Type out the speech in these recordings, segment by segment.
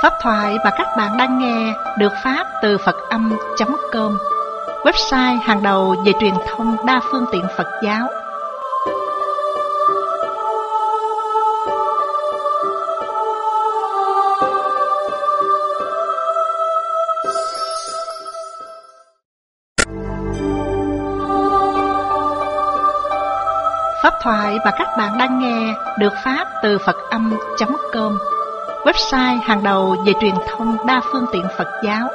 Pháp thoại mà các bạn đang nghe được phát từ Phật Âm.com, website hàng đầu về truyền thông đa phương tiện Phật giáo. Pháp thoại mà các bạn đang nghe được phát từ Phật Âm.com, website hàng đầu về truyền thông đa phương tiện Phật giáo.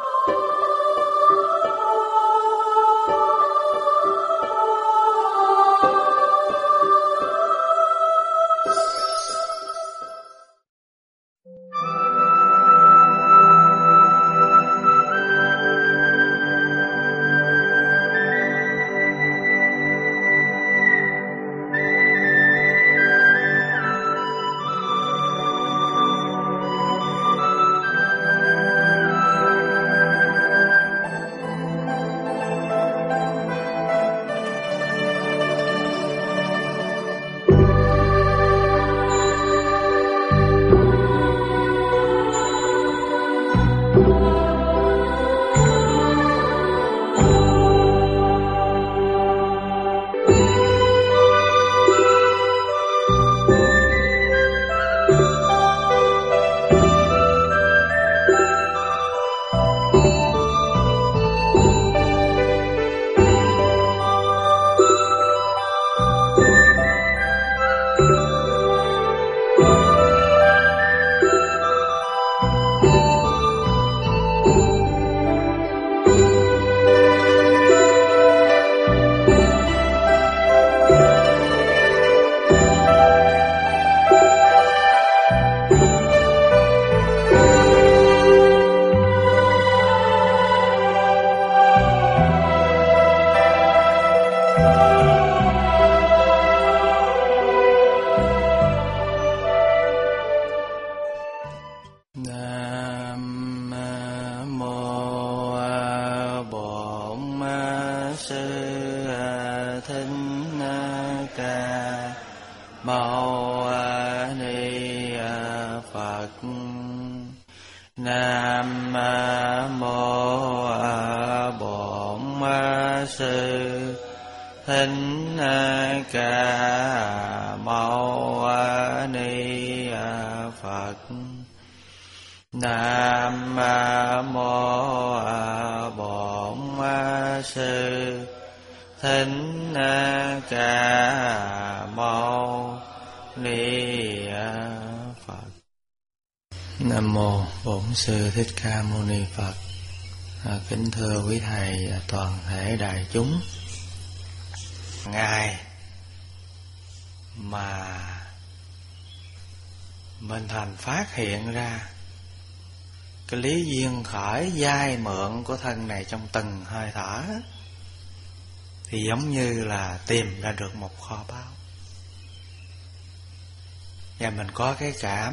Nam mô Bổn Sư Thích Ca Mâu Ni Phật. Kính thưa quý thầy toàn thể đại chúng, ngày mà Minh Thành phát hiện ra cái lý duyên khởi vay mượn của thân này trong từng hơi thở, thì giống như là tìm ra được một kho báu. Và mình có cái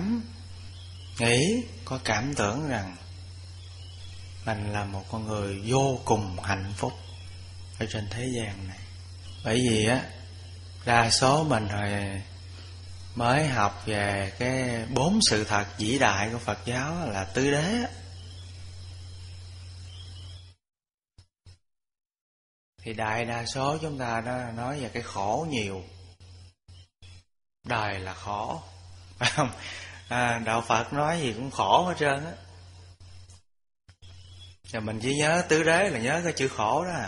có cảm tưởng rằng mình là một con người vô cùng hạnh phúc ở trên thế gian này. Bởi vì đa số mình hồi mới học về cái 4 sự thật vĩ đại của Phật giáo là tứ đế. Thì đại đa số chúng ta đó nói về cái khổ nhiều. Đời là khổ, phải không? Đạo Phật nói gì cũng khổ hết trơn á. Và mình chỉ nhớ tứ đế là nhớ cái chữ khổ đó.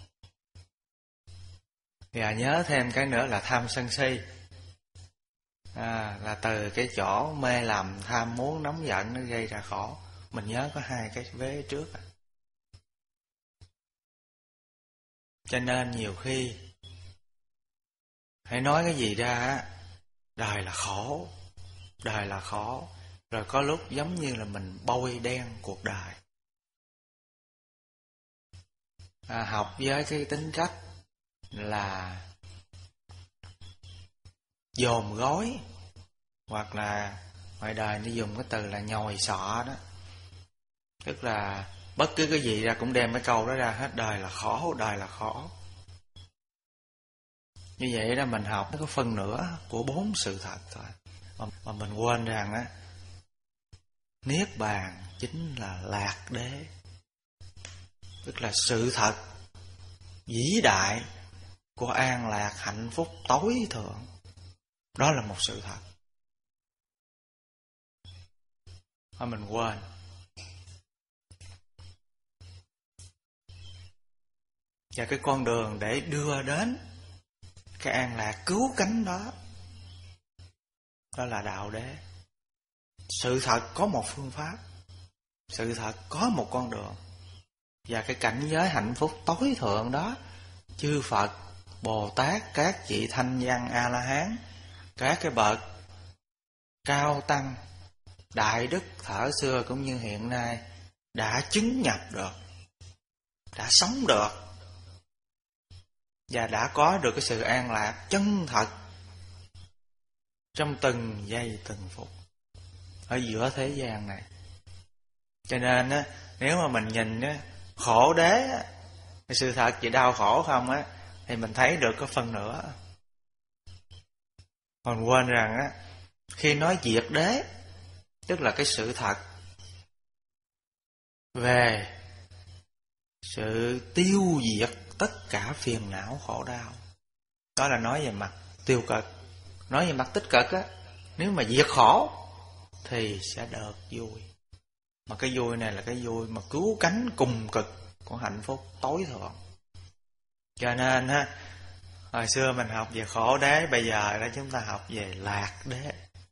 Và nhớ thêm cái nữa là tham sân si. Là từ cái chỗ mê lầm, tham muốn, nóng giận nó gây ra khổ. Mình nhớ có 2 cái vế trước. Cho nên nhiều khi hãy nói cái gì ra, đời là khổ, đời là khổ. Rồi có lúc giống như là mình bôi đen cuộc đời. Học với cái tính cách là dồn gối, hoặc là ngoài đời nó dùng cái từ là nhồi sọ đó. Tức là bất cứ cái gì ra cũng đem cái câu đó ra hết. Đời là khổ, đời là khổ. Như vậy đó, mình học nó có phân nửa của 4 sự thật thôi. Mà mình quên rằng Niết bàn chính là lạc đế, tức là sự thật vĩ đại của an lạc hạnh phúc tối thượng. Đó là một sự thật mà mình quên. Và cái con đường để đưa đến cái an lạc cứu cánh đó, đó là đạo đế. Sự thật có một phương pháp, sự thật có một con đường. Và cái cảnh giới hạnh phúc tối thượng đó, chư Phật, Bồ Tát, các vị thanh văn A-la-hán, các cái bậc cao tăng, đại đức thuở xưa cũng như hiện nay đã chứng nhập được, đã sống được, và đã có được cái sự an lạc chân thật trong từng giây từng phút ở giữa thế gian này. Cho nên á, nếu mà mình nhìn á, khổ đế á, cái sự thật chỉ đau khổ không á, thì mình thấy được có phần nữa. Còn quên rằng á, khi nói diệt đế, tức là cái sự thật về sự tiêu diệt tất cả phiền não khổ đau. Đó là nói về mặt tiêu cực. Nói về mặt tích cực á, nếu mà diệt khổ thì sẽ được vui. Mà cái vui này là cái vui mà cứu cánh cùng cực của hạnh phúc tối thượng. Cho nên á, hồi xưa mình học về khổ đế, bây giờ đó chúng ta học về lạc đế.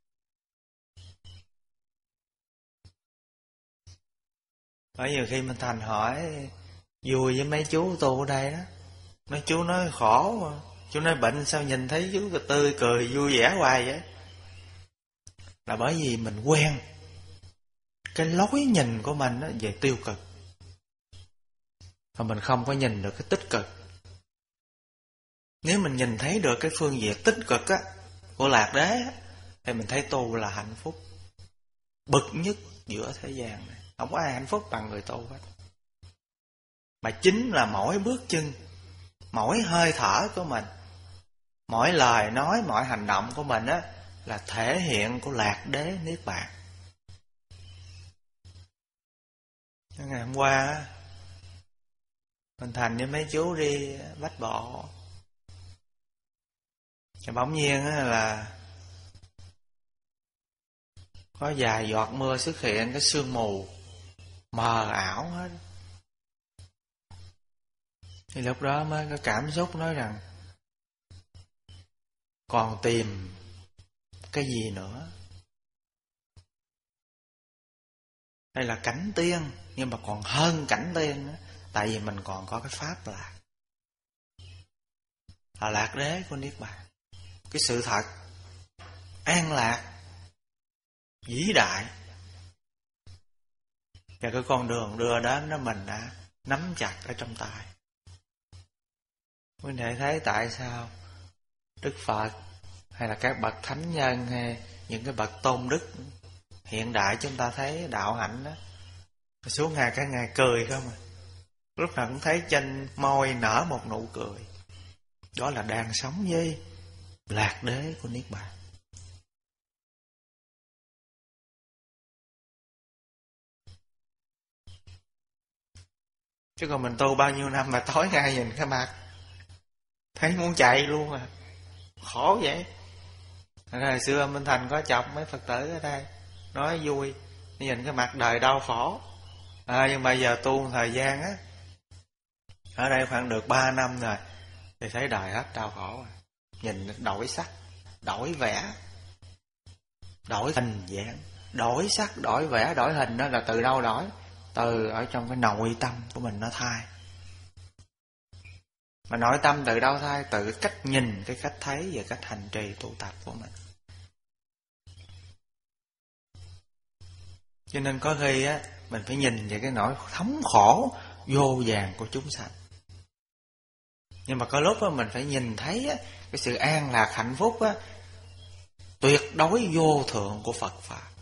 Bởi nhiều khi mình thành hỏi vui với mấy chú tu ở đây đó, mấy chú nói khổ mà, chú nói bệnh sao nhìn thấy chú tươi cười vui vẻ hoài vậy? Là bởi vì mình quen cái lối nhìn của mình đó về tiêu cực, mà mình không có nhìn được cái tích cực. Nếu mình nhìn thấy được cái phương diện tích cực á của lạc đế á, thì mình thấy tu là hạnh phúc bậc nhất giữa thế gian này. Không có ai hạnh phúc bằng người tu hết. Mà chính là mỗi bước chân, mỗi hơi thở của mình, mỗi lời nói, mỗi hành động của mình á, là thể hiện của lạc đế niết bàn. Ngày hôm qua á, mình Thành với mấy chú đi bách bộ, và bỗng nhiên á là có vài giọt mưa xuất hiện, cái sương mù mờ ảo hết. Thì lúc đó mới có cảm xúc nói rằng còn tìm cái gì nữa. Đây là cảnh tiên, nhưng mà còn hơn cảnh tiên nữa. Tại vì mình còn có cái pháp lạc, là lạc đế của niết bàn. Cái sự thật an lạc vĩ đại, và cái con đường đưa đến đó mình đã nắm chặt ở trong tay. Quý vị thấy tại sao Đức Phật hay là các bậc thánh nhân hay những cái bậc tôn đức hiện đại chúng ta thấy đạo hạnh đó, suốt ngày cả ngày cười không à. Lúc nào cũng thấy trên môi nở một nụ cười. Đó là đang sống với lạc đế của niết bàn. Chứ còn mình tu bao nhiêu năm mà tối ngày nhìn cái mặt thấy muốn chạy luôn à, khổ vậy. Hồi xưa Minh Thành có chọc mấy Phật tử ở đây nói vui, nhìn cái mặt đời đau khổ. Nhưng bây giờ tu thời gian á, ở đây khoảng được 3 năm rồi, thì thấy đời hết đau khổ rồi. Nhìn đổi sắc, đổi vẻ, đổi hình dạng, đổi sắc, đổi vẻ, đổi hình. Đó là từ đâu đổi? Từ ở trong cái nội tâm của mình nó thay. Mà nội tâm từ đâu thay? Từ cách nhìn, cái cách thấy và cách hành trì tu tập của mình. Cho nên có khi á, mình phải nhìn về cái nỗi thống khổ vô vàn của chúng sanh. Nhưng mà có lúc á, mình phải nhìn thấy á, cái sự an lạc hạnh phúc á, tuyệt đối vô thượng của Phật Pháp.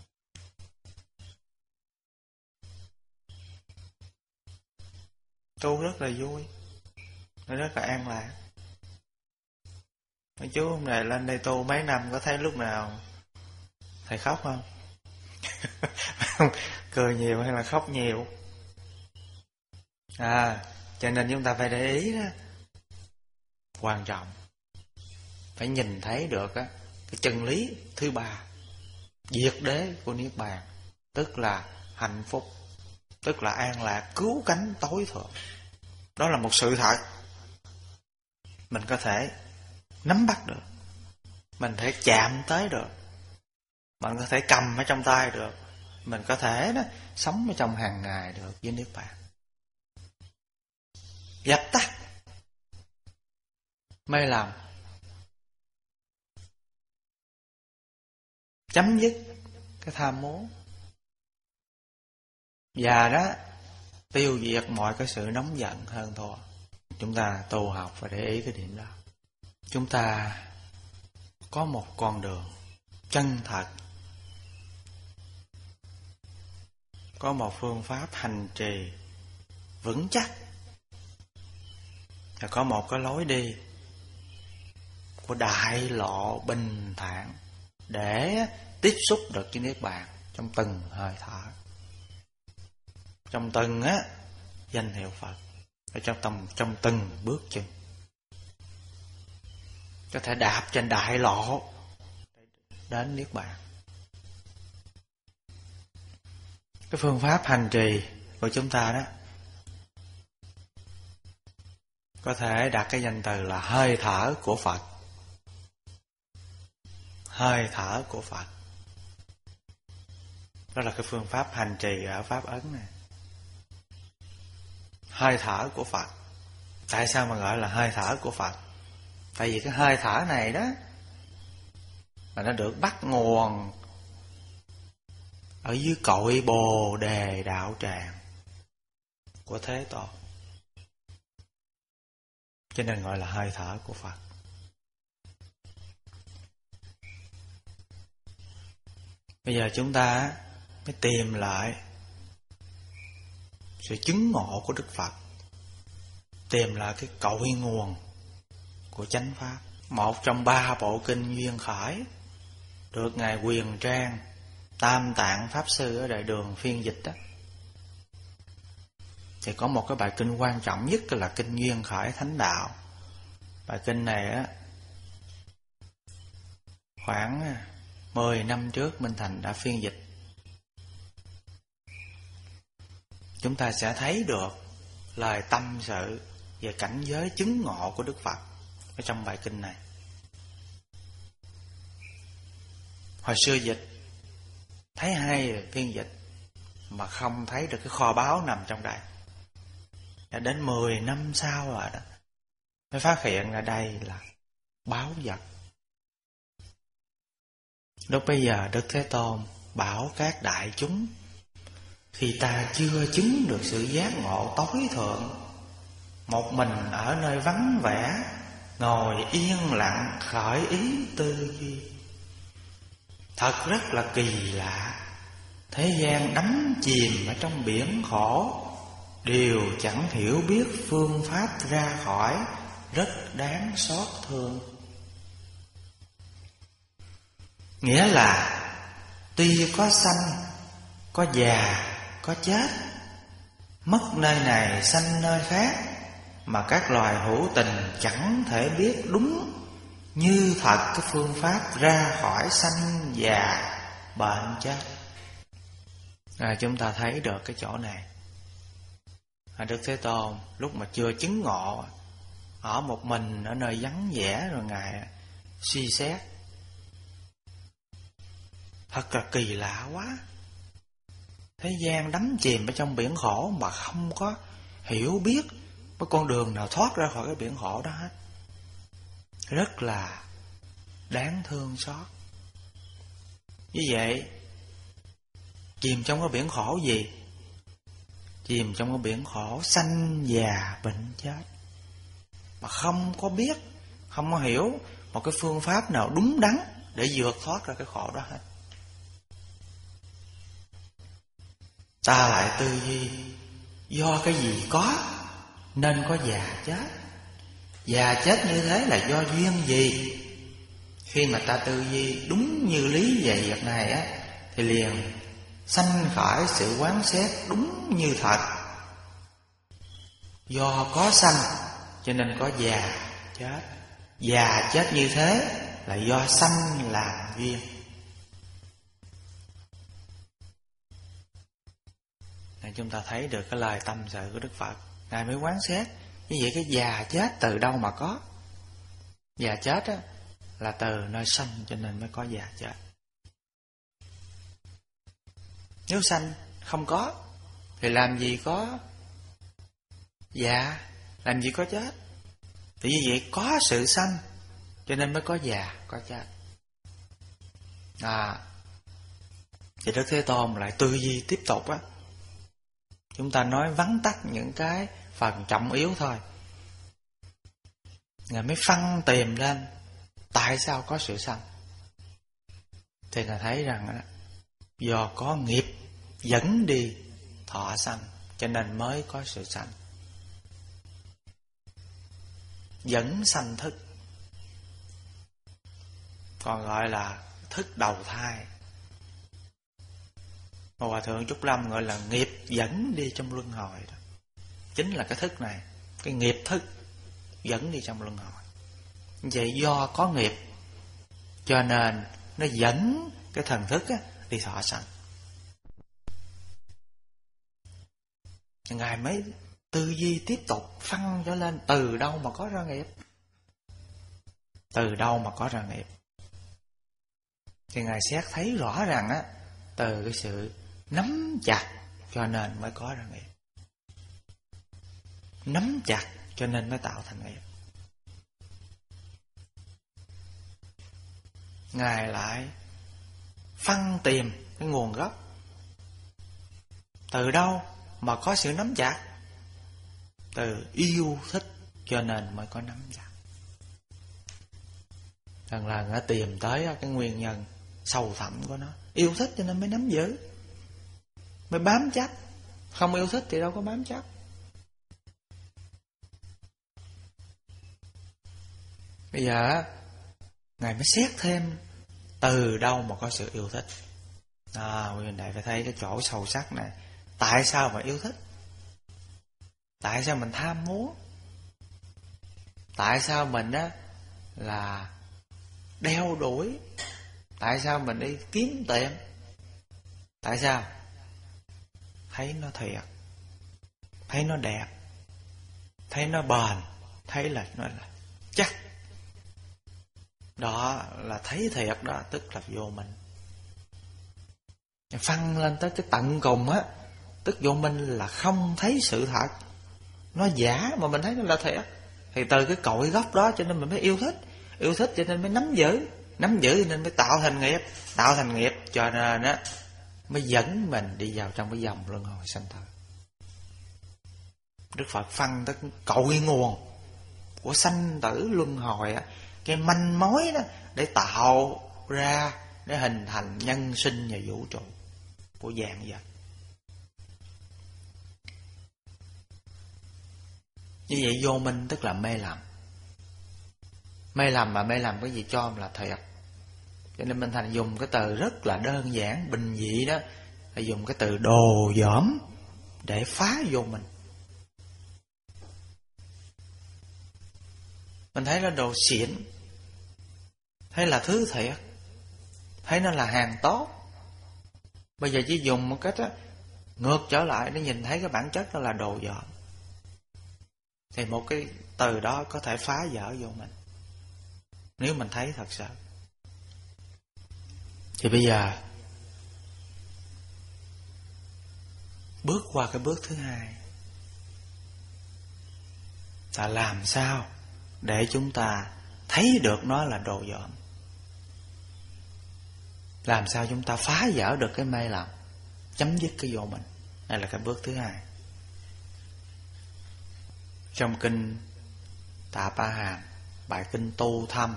Tu rất là vui, nó rất là an lạc. Mấy chú hôm nay lên đây tu mấy năm có thấy lúc nào thầy khóc không? Cười nhiều hay là khóc nhiều? Cho nên chúng ta phải để ý đó. Quan trọng phải nhìn thấy được á, cái chân lý thứ ba, diệt đế của Niết Bàn, tức là hạnh phúc, tức là an lạc cứu cánh tối thượng. Đó là một sự thật mình có thể nắm bắt được, mình có thể chạm tới được, mình có thể cầm ở trong tay được, mình có thể đó sống ở trong hàng ngày được với Niết Bàn. Dập tắt mê lầm, chấm dứt cái tham muốn, và đó tiêu diệt mọi cái sự nóng giận hơn thua. Chúng ta tu học và để ý cái điểm đó. Chúng ta có một con đường chân thật, có một phương pháp hành trì vững chắc, và có một cái lối đi của đại lộ bình thản để tiếp xúc được với Niết Bàn trong từng hơi thở, trong từng danh hiệu Phật, ở trong từng bước chân. Có thể đạp trên đại lộ đến Niết Bàn. Cái phương pháp hành trì của chúng ta đó có thể đặt cái danh từ là hơi thở của Phật. Hơi thở của Phật. Đó là cái phương pháp hành trì ở Pháp Ấn này. Hơi thở của Phật. Tại sao mà gọi là hơi thở của Phật? Tại vì cái hơi thở này đó mà nó được bắt nguồn ở dưới cội Bồ Đề đạo tràng của Thế Tôn, cho nên gọi là hơi thở của Phật. Bây giờ chúng ta mới tìm lại sự chứng ngộ của Đức Phật, tìm lại cái cội nguồn của chánh pháp. Một trong 3 bộ kinh Duyên Khởi được Ngài Quyền Trang Tam Tạng Pháp Sư ở Đại Đường phiên dịch đó, thì có một cái bài kinh quan trọng nhất là kinh Duyên Khởi Thánh Đạo. Bài kinh này á, khoảng 10 năm trước Minh Thành đã phiên dịch. Chúng ta sẽ thấy được lời tâm sự về cảnh giới chứng ngộ của Đức Phật ở trong bài kinh này. Hồi xưa dịch thấy hay phiên dịch mà không thấy được cái kho báu nằm trong đây. Đã đến 10 năm sau rồi đó mới phát hiện ra đây là báu vật. Lúc bây giờ Đức Thế Tôn bảo các đại chúng: khi ta chưa chứng được sự giác ngộ tối thượng, một mình ở nơi vắng vẻ, ngồi yên lặng khởi ý tư duy. Thật rất là kỳ lạ, thế gian đắm chìm ở trong biển khổ, đều chẳng hiểu biết phương pháp ra khỏi, rất đáng xót thương. Nghĩa là tuy có sanh, có già, có chết, mất nơi này sanh nơi khác, mà các loài hữu tình chẳng thể biết đúng như thật cái phương pháp ra khỏi sanh già bệnh chết. Chúng ta thấy được cái chỗ này. Đức Thế Tôn lúc mà chưa chứng ngộ, ở một mình ở nơi vắng vẻ, rồi Ngài suy xét. Thật là kỳ lạ quá. Thế gian đắm chìm ở trong biển khổ mà không có hiểu biết cái con đường nào thoát ra khỏi cái biển khổ đó hết. Rất là đáng thương xót. Như vậy, chìm trong cái biển khổ gì? Chìm trong cái biển khổ sanh già bệnh chết, mà không có biết, không có hiểu một cái phương pháp nào đúng đắn để vượt thoát ra cái khổ đó hết. Ta lại tư duy, do cái gì có nên có già chết. Già chết như thế là do duyên gì? Khi mà ta tư duy đúng như lý về việc này á, thì liền sanh khởi sự quán xét đúng như thật. Do có sanh cho nên có già chết. Già chết như thế là do sanh làm duyên. Nên chúng ta thấy được cái lời tâm sự của Đức Phật. Ngài mới quán xét. Như vậy cái già chết từ đâu mà có? Già chết á, là từ nơi sanh cho nên mới có già chết. Nếu sanh không có thì làm gì có già, làm gì có chết. Thì như vậy có sự sanh cho nên mới có già, có chết. Thì Đức Thế Tôn lại tư duy tiếp tục á. Chúng ta nói vắn tắt những cái phần trọng yếu thôi. Ngài mới phân tìm lên tại sao có sự sanh. Thì Ngài thấy rằng đó, do có nghiệp dẫn đi thọ sanh cho nên mới có sự sanh. Dẫn sanh thức, còn gọi là thức đầu thai. Mà Hòa Thượng Trúc Lâm gọi là nghiệp dẫn đi trong luân hồi đó. Chính là cái thức này, cái nghiệp thức dẫn đi trong luân hồi. Vậy do có nghiệp cho nên nó dẫn cái thần thức á, đi thọ sanh. Ngài mới tư duy tiếp tục phân cho lên từ đâu mà có ra nghiệp. Từ đâu mà có ra nghiệp. Thì Ngài xét thấy rõ ràng á, từ cái sự nắm chặt cho nên mới có ra nghiệp. Nắm chặt cho nên mới tạo thành nghiệp. Ngài lại phân tìm cái nguồn gốc. Từ đâu mà có sự nắm chặt? Từ yêu thích cho nên mới có nắm chặt. Lần lần nó tìm tới cái nguyên nhân sâu thẳm của nó. Yêu thích cho nên mới nắm giữ, mới bám chấp. Không yêu thích thì đâu có bám chấp. Bây giờ Ngài mới xét thêm từ đâu mà có sự yêu thích. Quý vị đại phải thấy cái chỗ sâu sắc này. Tại sao mà yêu thích? Tại sao mình tham muốn? Tại sao mình á là đeo đuổi? Tại sao mình đi kiếm tìm? Tại sao? Thấy nó thiệt, thấy nó đẹp, thấy nó bền, thấy là nó là chắc. Đó là thấy thiệt đó, tức là vô minh. Phân lên tới cái tận cùng á, tức vô minh là không thấy sự thật. Nó giả mà mình thấy nó là thiệt. Thì từ cái cội gốc đó cho nên mình mới yêu thích. Yêu thích cho nên mới nắm giữ. Nắm giữ cho nên mới tạo thành nghiệp. Tạo thành nghiệp cho nên á mới dẫn mình đi vào trong cái dòng luân hồi sanh tử. Đức Phật phân tới cội nguồn của sanh tử luân hồi á, cái manh mối đó để tạo ra, để hình thành nhân sinh và vũ trụ của vạn vật. Như vậy vô minh tức là mê lầm. Mê lầm mà mê lầm cái gì cho là thiệt. Cho nên mình thành dùng cái từ rất là đơn giản, bình dị đó, là dùng cái từ đồ dỏm để phá vô minh. Mình thấy nó đồ xịn, thấy là thứ thiệt, thấy nó là hàng tốt. Bây giờ chỉ dùng một cách đó, ngược trở lại để nhìn thấy cái bản chất đó là đồ dỏm. Thì một cái từ đó có thể phá vỡ vô mình, nếu mình thấy thật sự. Thì bây giờ bước qua cái bước thứ hai là làm sao để chúng ta thấy được nó là đồ dỏm. Làm sao chúng ta phá vỡ được cái mê lầm, chấm dứt cái vô mình. Đây là cái bước thứ hai. Trong kinh Tạ Pa Hàm, bài kinh Tu Thâm,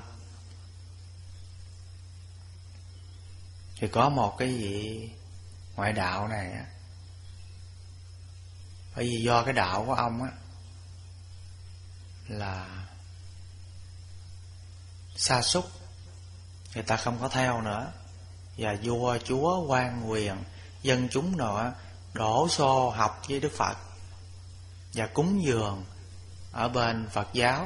thì có một cái vị ngoại đạo này á, bởi vì do cái đạo của ông á là sa sút, người ta không có theo nữa, và vua chúa quan quyền dân chúng nọ đổ xô học với Đức Phật và cúng dường ở bên Phật giáo,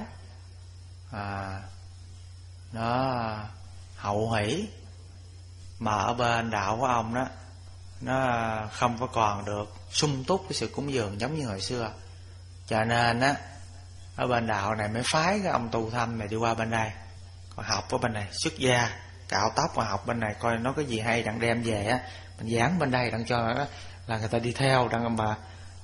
nó hậu hỷ. Mà ở bên đạo của ông đó, nó không có còn được sung túc cái sự cúng dường giống như hồi xưa. Cho nên á, ở bên đạo này mới phái cái ông tu thâm này đi qua bên đây, còn học ở bên này, xuất gia cạo tóc mà học bên này, coi nó có gì hay đặng đem về á, mình giảng bên đây đặng cho nó là người ta đi theo, đặng mà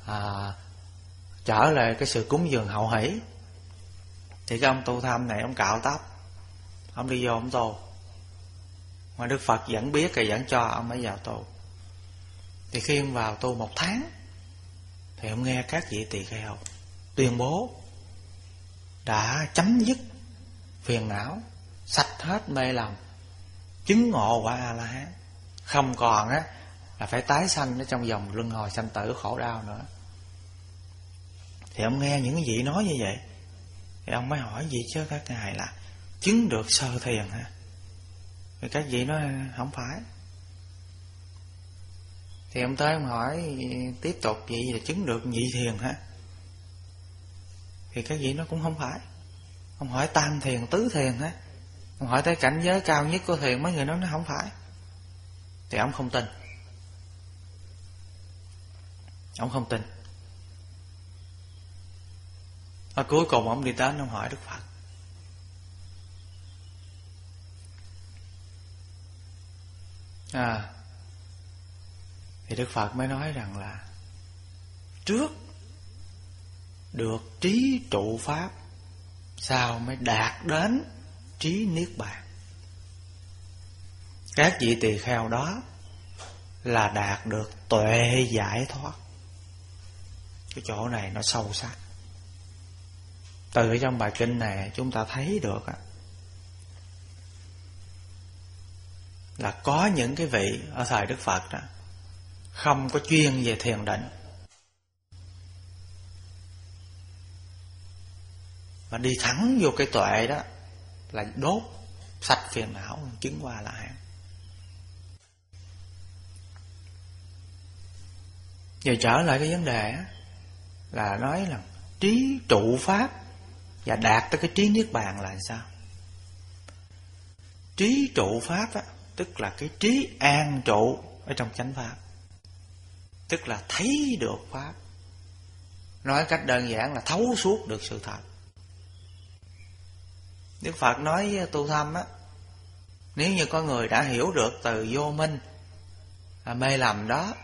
trở lại cái sự cúng dường hậu hỷ. Thì cái ông tu thâm này, ông cạo tóc, ông đi vô ông tu, mà Đức Phật vẫn biết rồi vẫn cho ông mới vào tu. Thì khi ông vào tu 1 tháng, thì ông nghe các vị tỳ kheo tuyên bố đã chấm dứt phiền não, sạch hết mê lầm, chứng ngộ quả A-la-hán, không còn á là phải tái sanh ở trong vòng luân hồi sanh tử khổ đau nữa. Thì ông nghe những cái vị nói như vậy, thì ông mới hỏi gì chứ các ngài là chứng được sơ thiền hả? Thì các vị nói không phải. Thì ông tới ông hỏi tiếp tục, vậy là chứng được nhị thiền hả? Thì các vị nói cũng không phải. Ông hỏi tam thiền, tứ thiền hả? Ông hỏi tới cảnh giới cao nhất của thiền, mấy người nói nó không phải. Thì ông không tin. Ông không tin. Và cuối cùng ông đi đến ông hỏi Đức Phật. Thì Đức Phật mới nói rằng là trước được trí trụ pháp, sau mới đạt đến trí niết bàn. Các vị tỳ kheo đó là đạt được tuệ giải thoát. Cái chỗ này nó sâu sắc. Từ trong bài kinh này chúng ta thấy được là có những cái vị ở thời Đức Phật đó không có chuyên về thiền định, mà đi thẳng vô cái tuệ đó là đốt sạch phiền não, chứng qua là hạn. Giờ trở lại cái vấn đề là nói là trí trụ pháp và đạt tới cái trí niết bàn là sao? Trí trụ pháp tức là cái trí an trụ ở trong chánh pháp, tức là thấy được pháp. Nói cách đơn giản là thấu suốt được sự thật. Đức Phật nói với tu thâm nếu như có người đã hiểu được từ vô minh mê lầm đó,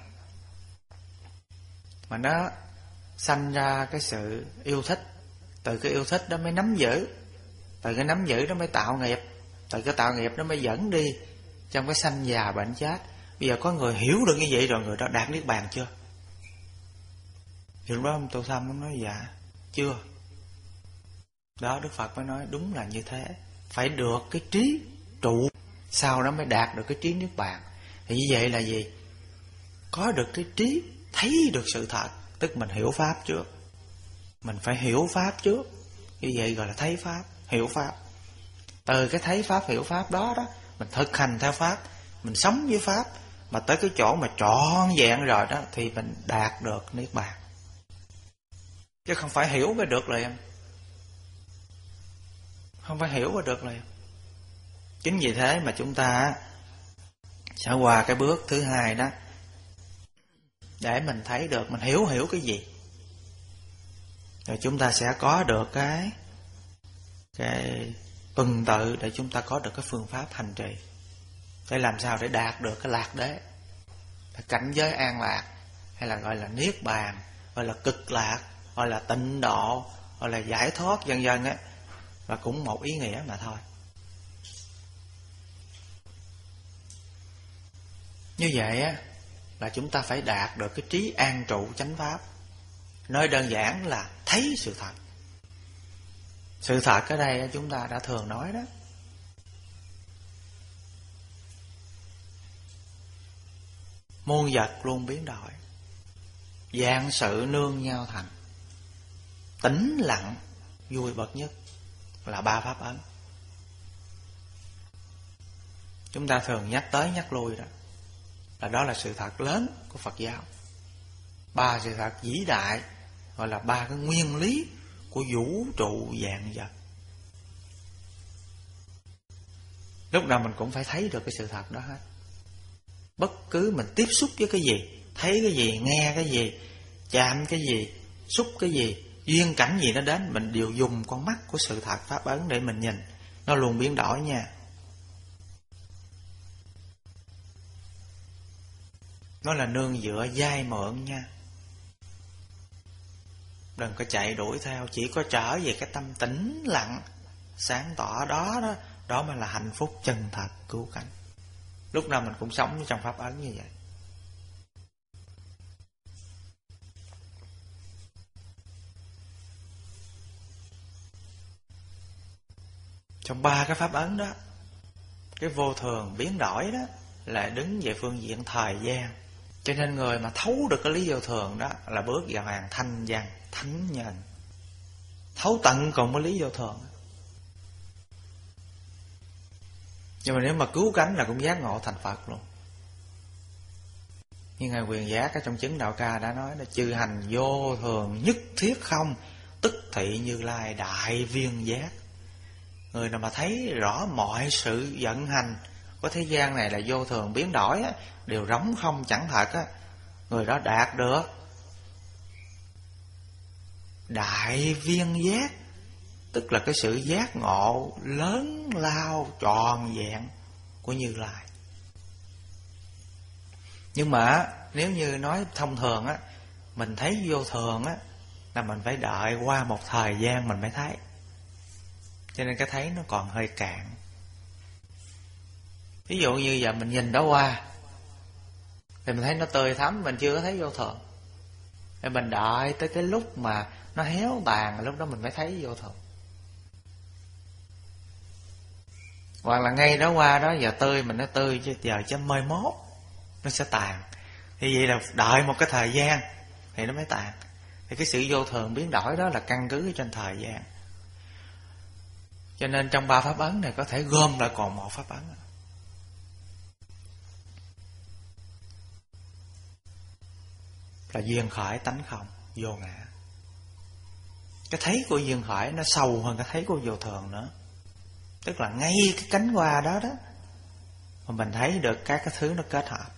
mà nó sanh ra cái sự yêu thích, từ cái yêu thích đó mới nắm giữ, từ cái nắm giữ đó mới tạo nghiệp, từ cái tạo nghiệp đó mới dẫn đi trong cái sanh già bệnh chết. Bây giờ có người hiểu được như vậy rồi, người đó đạt niết bàn chưa? Thì lúc đó ông tu thâm ông nói dạ chưa. Đó, Đức Phật mới nói đúng là như thế, phải được cái trí trụ, sau đó mới đạt được cái trí niết bàn. Thì như vậy là gì? Có được cái trí thấy được sự thật, tức mình hiểu pháp trước. Mình phải hiểu pháp trước, như vậy gọi là thấy pháp, hiểu pháp. Từ cái thấy pháp, hiểu pháp đó mình thực hành theo pháp, mình sống với pháp, mà tới cái chỗ mà trọn vẹn rồi đó thì mình đạt được niết bàn. Chứ không phải hiểu mới được liền. Không phải hiểu mới được liền. Chính vì thế mà chúng ta sẽ qua cái bước thứ hai đó, để mình thấy được, mình hiểu cái gì, rồi chúng ta sẽ có được cái tuần tự để chúng ta có được cái phương pháp hành trì, để làm sao để đạt được cái lạc đế, là cảnh giới an lạc, hay là gọi là niết bàn, gọi là cực lạc, gọi là tịnh độ, gọi là giải thoát vân vân á, và cũng một ý nghĩa mà thôi. Như vậy á là chúng ta phải đạt được cái trí an trụ chánh pháp. Nói đơn giản là thấy sự thật. Sự thật ở đây chúng ta đã thường nói đó, muôn vật luôn biến đổi, vạn sự nương nhau thành, tĩnh lặng vui bậc nhất, là 3 pháp ấn. Chúng ta thường nhắc tới nhắc lui đó. Đó là sự thật lớn của Phật giáo. 3 sự thật vĩ đại, gọi là 3 cái nguyên lý của vũ trụ vạn vật. Lúc nào mình cũng phải thấy được cái sự thật đó hết. Bất cứ mình tiếp xúc với cái gì, thấy cái gì, nghe cái gì, chạm cái gì, xúc cái gì, duyên cảnh gì nó đến, mình đều dùng con mắt của sự thật pháp ấn để mình nhìn. Nó luôn biến đổi nha. Nó là nương dựa vay mượn nha. Đừng có chạy đuổi theo, chỉ có trở về cái tâm tĩnh lặng sáng tỏ đó đó, đó mới là hạnh phúc chân thật cứu cánh. Lúc nào mình cũng sống trong pháp ấn như vậy. Trong 3 cái pháp ấn đó, cái vô thường biến đổi đó là đứng về phương diện thời gian. Cho nên người mà thấu được cái lý vô thường đó là bước vào hàng thanh văn, thánh nhân, thấu tận cùng cái lý vô thường. Nhưng mà nếu mà cứu cánh là cũng giác ngộ thành Phật luôn. Như Ngài Quyền Giác ở trong chứng Đạo Ca đã nói là chư hành vô thường nhất thiết không, tức thị Như Lai đại viên giác. Người nào mà thấy rõ mọi sự vận hành của thế gian này là vô thường biến đổi á, đều rỗng không chẳng thật á, người đó đạt được đại viên giác, tức là cái sự giác ngộ lớn lao tròn vẹn của Như Lai. Nhưng mà nếu như nói thông thường á, mình thấy vô thường á là mình phải đợi qua một thời gian mình mới thấy. Cho nên cái thấy nó còn hơi cạn. Ví dụ như giờ mình nhìn đó qua thì mình thấy nó tươi thắm, mình chưa có thấy vô thường. Thì mình đợi tới cái lúc mà nó héo tàn, lúc đó mình mới thấy vô thường. Hoặc là ngay đó qua đó giờ tươi mình nó tươi, chứ giờ cho mai mốt nó sẽ tàn. Thì vậy là đợi một cái thời gian thì nó mới tàn. Thì cái sự vô thường biến đổi đó là căn cứ trên thời gian. Cho nên trong 3 pháp ấn này có thể gom lại còn một pháp ấn, là duyên khởi tánh không vô ngã. Cái thấy của duyên khởi nó sâu hơn cái thấy của vô thường nữa. Tức là ngay cái cánh hoa đó đó mà mình thấy được các cái thứ nó kết hợp.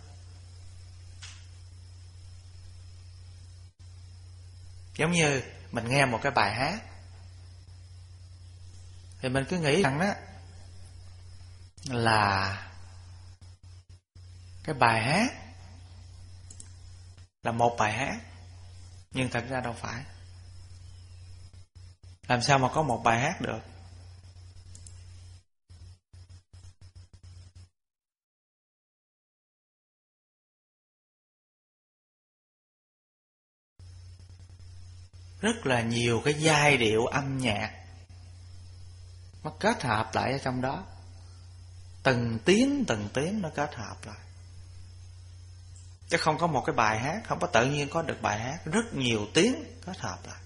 Giống như mình nghe một cái bài hát thì mình cứ nghĩ rằng đó là cái bài hát là một bài hát, nhưng thật ra đâu phải. Làm sao mà có một bài hát được? Rất là nhiều cái giai điệu âm nhạc nó kết hợp lại ở trong đó. Từng tiếng nó kết hợp lại. Chứ không có một cái bài hát, không có tự nhiên có được bài hát. Rất nhiều tiếng kết hợp lại.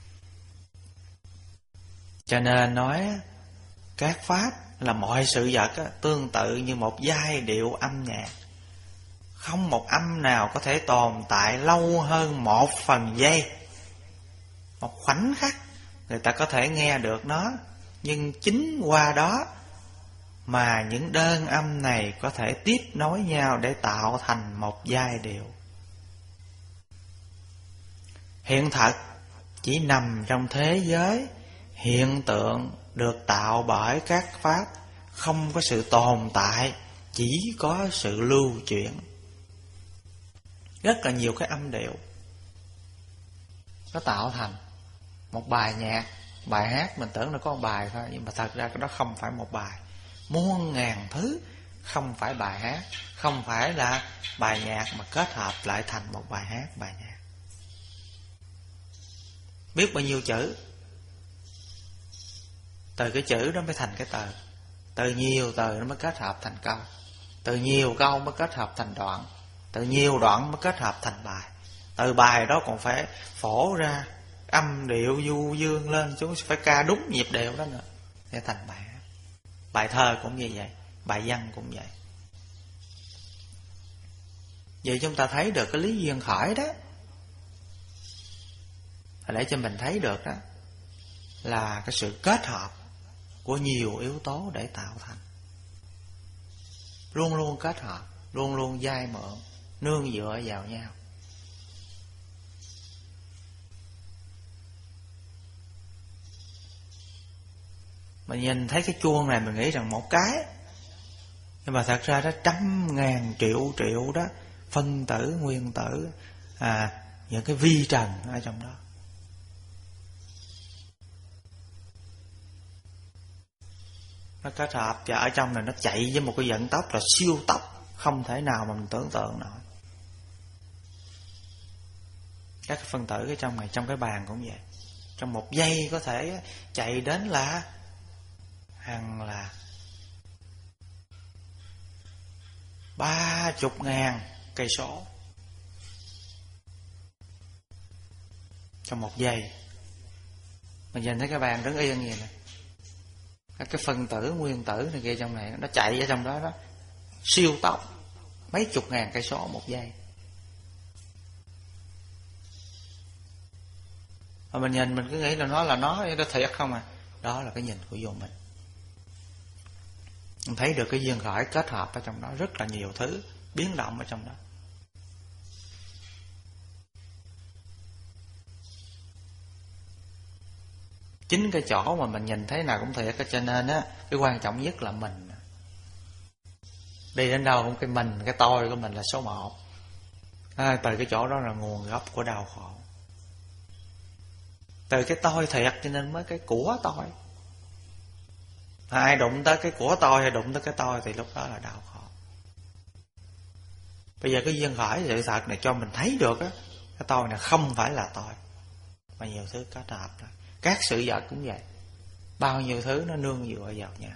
Cho nên nói các pháp là mọi sự vật tương tự như một giai điệu âm nhạc. Không một âm nào có thể tồn tại lâu hơn 1 phần giây. Một khoảnh khắc người ta có thể nghe được nó. Nhưng chính qua đó mà những đơn âm này có thể tiếp nối nhau để tạo thành một giai điệu. Hiện thật chỉ nằm trong thế giới hiện tượng được tạo bởi các pháp, không có sự tồn tại, chỉ có sự lưu chuyển. Rất là nhiều cái âm điệu nó tạo thành một bài nhạc, bài hát. Mình tưởng là có một bài thôi, nhưng mà thật ra cái đó không phải một bài. Muôn ngàn thứ không phải bài hát, không phải là bài nhạc, mà kết hợp lại thành một bài hát, bài nhạc. Biết bao nhiêu chữ, từ cái chữ đó mới thành cái từ. Từ nhiều từ nó mới kết hợp thành câu. Từ nhiều câu mới kết hợp thành đoạn. Từ nhiều đoạn mới kết hợp thành bài. Từ bài đó còn phải phổ ra âm điệu du dương lên, chúng phải ca đúng nhịp điệu đó nữa để thành bài hát. Bài thơ cũng như vậy, bài văn cũng vậy. Vậy chúng ta thấy được cái lý duyên khởi đó, để cho mình thấy được đó là cái sự kết hợp của nhiều yếu tố để tạo thành. Luôn luôn kết hợp, luôn luôn vay mượn, nương dựa vào nhau. Mình nhìn thấy cái chuông này mình nghĩ rằng một cái, nhưng mà thật ra đó trăm ngàn triệu triệu đó phân tử, nguyên tử, những cái vi trần ở trong đó. Nó kết hợp và ở trong này nó chạy với một cái vận tốc là siêu tốc, không thể nào mà mình tưởng tượng nổi. Các cái phân tử ở trong này, trong cái bàn cũng vậy. Trong một giây có thể chạy đến là hàng là 30.000 cây số trong một giây. Mình nhìn thấy cái bàn đứng yên như này, các cái phân tử, nguyên tử này kia trong này nó chạy ở trong đó đó, siêu tốc mấy chục ngàn cây số một giây. Mà mình nhìn mình cứ nghĩ là nó thiệt không à. Đó là cái nhìn của vô mình. Mình thấy được cái duyên khởi kết hợp ở trong đó, rất là nhiều thứ biến động ở trong đó. Chính cái chỗ mà mình nhìn thấy nào cũng thiệt, cho nên á cái quan trọng nhất là mình. Đi đến đâu cũng cái mình, cái tôi của mình là số 1. Từ cái chỗ đó là nguồn gốc của đau khổ. Từ cái tôi thiệt cho nên mới cái của tôi. Ai đụng tới cái của tôi hay đụng tới cái tôi thì lúc đó là đau khổ. Bây giờ cái duyên khởi sự thật này cho mình thấy được á, cái tôi này không phải là tôi, mà nhiều thứ kết hợp đó. Các sự vật cũng vậy, bao nhiêu thứ nó nương dựa vào nhau.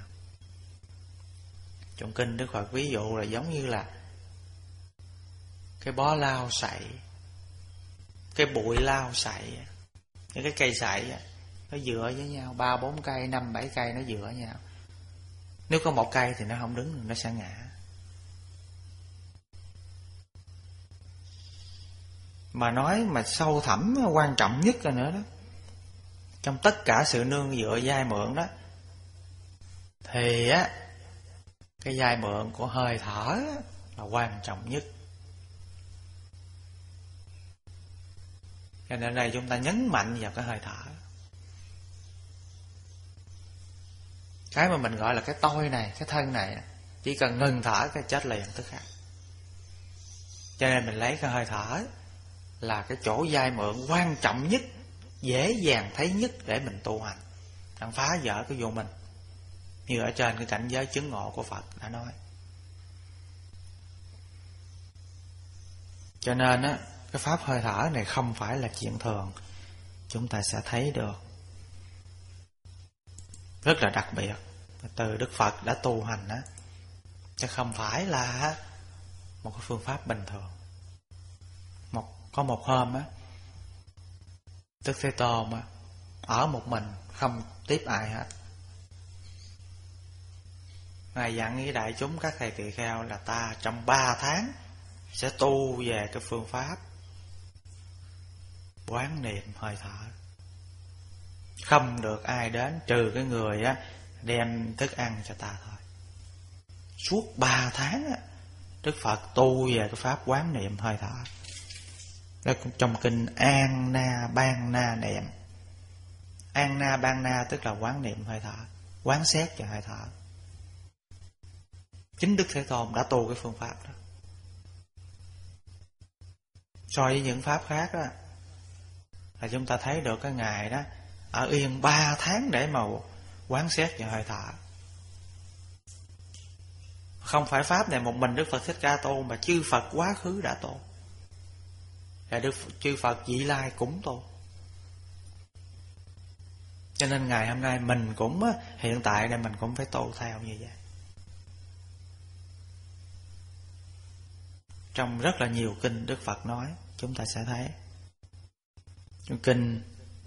Trong kinh Đức Phật ví dụ là giống như là cái bó lau sậy, cái bụi lau sậy, những cái cây sậy nó dựa với nhau, 3-4 cây, 5-7 cây nó dựa với nhau. Nếu có một cây thì nó không đứng, nó sẽ ngã. Mà nói mà sâu thẳm quan trọng nhất là nữa đó, trong tất cả sự nương dựa vay mượn đó, thì á cái vay mượn của hơi thở là quan trọng nhất. Cho nên đây chúng ta nhấn mạnh vào cái hơi thở. Cái mà mình gọi là cái tôi này, cái thân này, chỉ cần ngừng thở cái chết liền tức khắc. Cho nên mình lấy cái hơi thở là cái chỗ vay mượn quan trọng nhất, dễ dàng thấy nhất để mình tu hành, đang phá vỡ cái vô minh, như ở trên cái cảnh giới chứng ngộ của Phật đã nói. Cho nên á, cái pháp hơi thở này không phải là chuyện thường, chúng ta sẽ thấy được rất là đặc biệt từ Đức Phật đã tu hành á, chứ không phải là một cái phương pháp bình thường. Có một hôm á, Đức Thế Tôn á, ở một mình không tiếp ai hết. Ngài dặn với đại chúng các thầy tỳ kheo là ta trong 3 tháng sẽ tu về cái phương pháp quán niệm hơi thở. Không được ai đến trừ cái người á đem thức ăn cho ta thôi. Suốt 3 tháng á, Đức Phật tu về cái pháp quán niệm hơi thở. Đó trong kinh An Na Ban Na Niệm. An Na Ban Na tức là quán niệm hơi thở, quán xét cho hơi thở. Chính Đức Thế Tôn đã tu cái phương pháp đó. So với những pháp khác đó, là chúng ta thấy được cái Ngài đó ở yên 3 tháng để mà quán xét cho hơi thở. Không phải pháp này một mình Đức Phật Thích Ca tu, mà chư Phật quá khứ đã tu, và chư Phật vị lai cũng tu. Cho nên ngày hôm nay mình cũng hiện tại đây mình cũng phải tu theo như vậy. Trong rất là nhiều kinh Đức Phật nói, chúng ta sẽ thấy trong kinh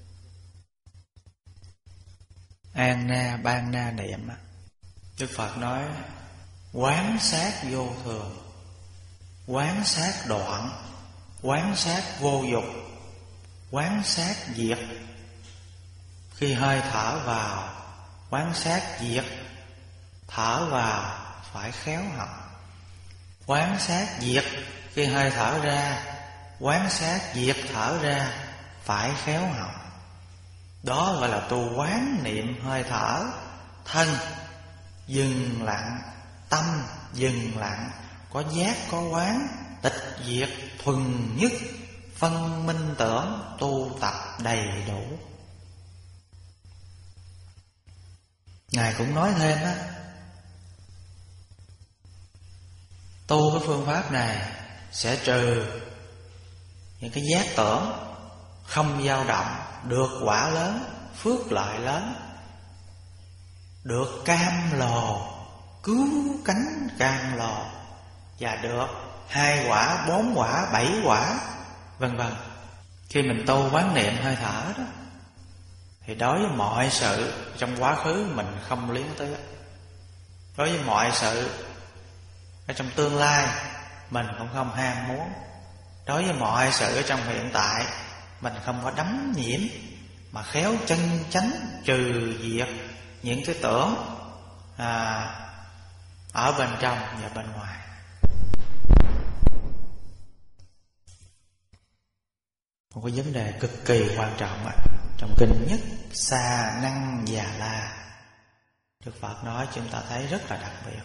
An Na Ban Na Niệm, Đức Phật nói quán sát vô thường, quán sát đoạn, quán sát vô dục, quán sát diệt. Khi hơi thở vào, quán sát diệt. Thở vào phải khéo học. Quán sát diệt. Khi hơi thở ra, quán sát diệt thở ra phải khéo học. Đó gọi là tu quán niệm hơi thở. Thân dừng lặng, tâm dừng lặng, có giác có quán, tịch diệt thuần nhất, phân minh tưởng, tu tập đầy đủ. Ngài cũng nói thêm á, tu cái phương pháp này sẽ trừ những cái giác tưởng, không dao động, được quả lớn, phước lợi lớn, được cam lồ, cứu cánh cam lồ, và được 2 quả, 4 quả, 7 quả, vân vân. Khi mình tu quán niệm hơi thở đó, thì đối với mọi sự trong quá khứ mình không liếng tới. Đối với mọi sự ở trong tương lai mình cũng không ham muốn. Đối với mọi sự ở trong hiện tại mình không có đắm nhiễm, mà khéo chân chánh trừ diệt những cái tưởng ở bên trong và bên ngoài. Một cái vấn đề cực kỳ quan trọng trong kinh Nhất Xà Năng Già La, Đức Phật nói chúng ta thấy rất là đặc biệt.